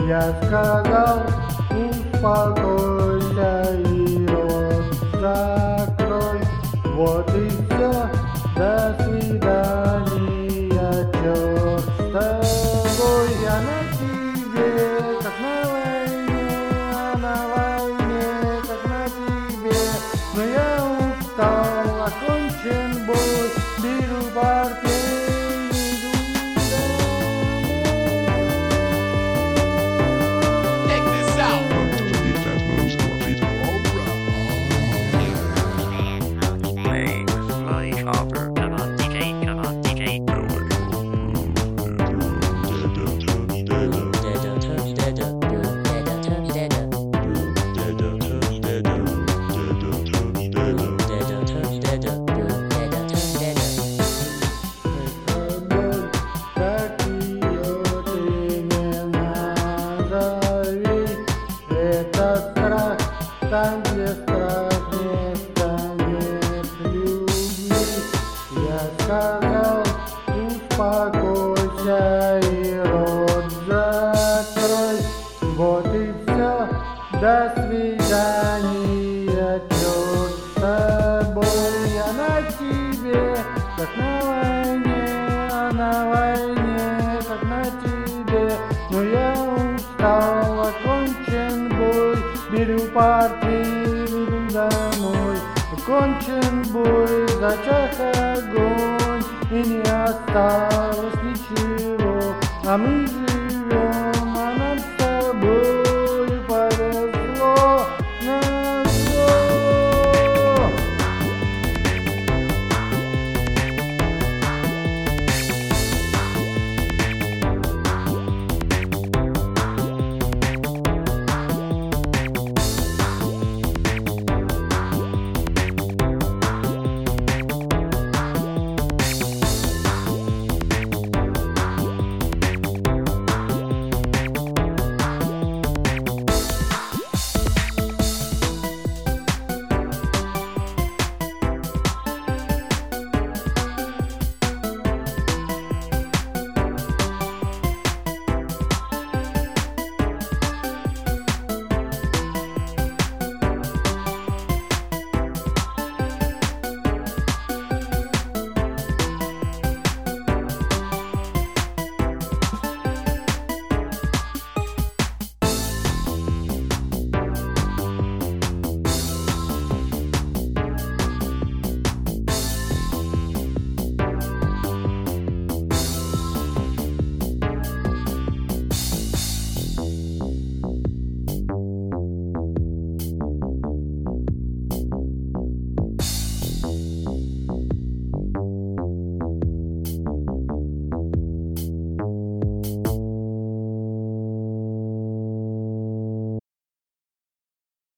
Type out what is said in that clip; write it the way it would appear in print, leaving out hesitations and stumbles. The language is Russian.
Я сказал, успокойся и рот закрой. Вот и все, до свидания, черт с тобой. Я на тебе, как на войне, а на войне, как на тебе. Но я устал, окончен бой, беру портфель, иду там, где страх не станет людьми. Я сказал, успокойся и рот закрой. Вот и все, до свидания, черт с тобой. Я на тебе, как на войне, а на войне, как на тебе. Но я устал, окончен бой, беру портфель, иду домой. Окончен бой, зачах огонь, и не осталось ничего, а мы же